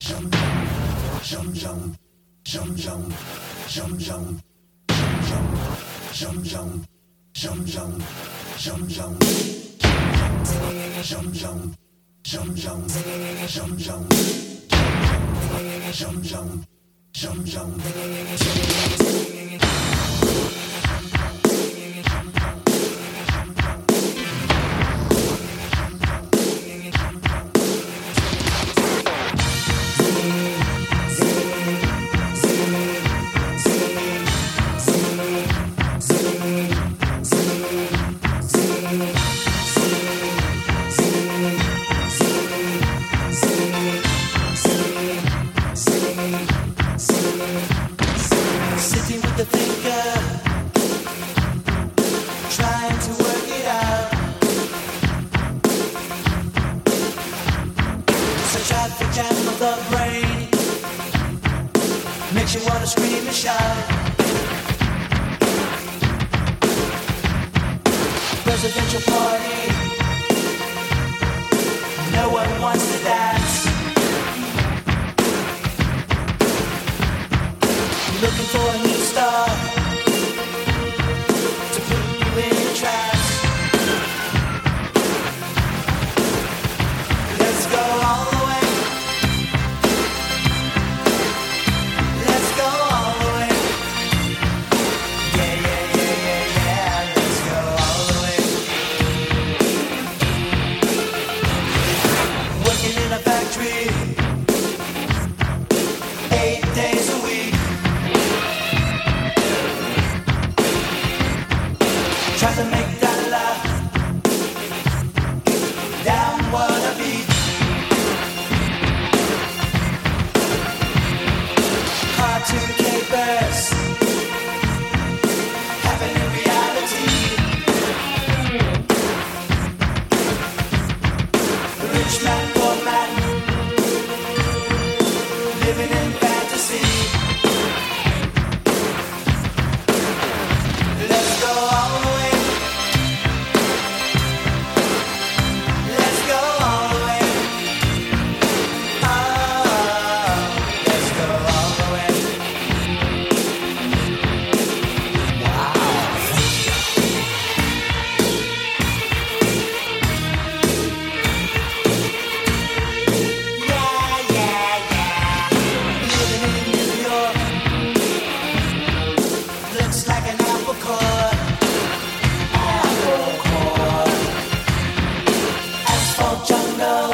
Sitting with the thinker, trying to work it out. Such a jam of the brain makes you wanna scream and shout. Presidential party, no one wants to dance. Looking for a new star to put you in a trance. Let's go all the way. Let's go all the way. Yeah, yeah, yeah, yeah, yeah. Let's go all the way. Working in a factory 8 days a week. Try to make that laugh downward a beat. Cartoon capers happen in reality. Rich man, poor man, living in fantasy. Let's go all the way. Let's go all the way. Let's go all the way. Yeah, yeah, yeah. Living in New York looks like an apple core. Apple core. Asphalt jungle.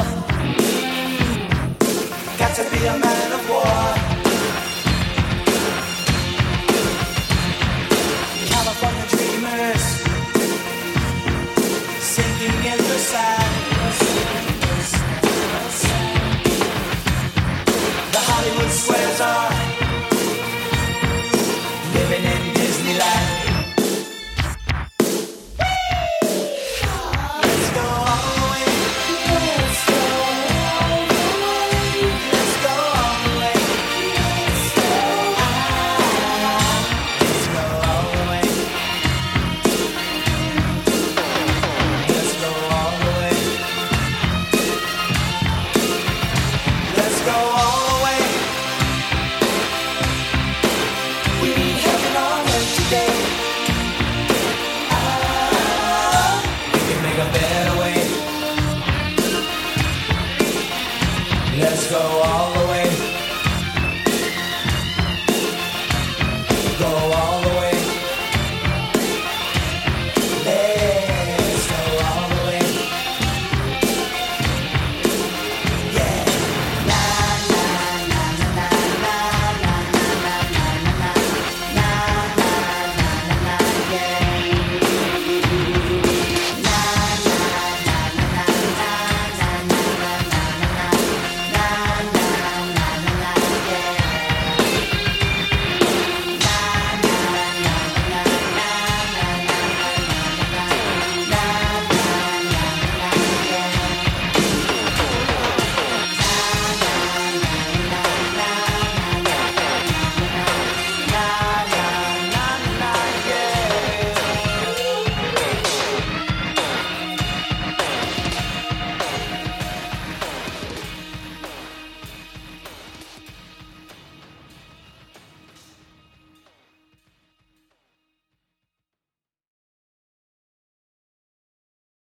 Got to be a man of war. California dreamers sinking in the sand. The Hollywood squares are living in Disneyland. Let's go all the way. Let's go all the way. Let's go all the way. Let's go all the way. Let's go all the way. Let's go all the way. We need heaven on earth today. We can make a better way. Let's go all the way.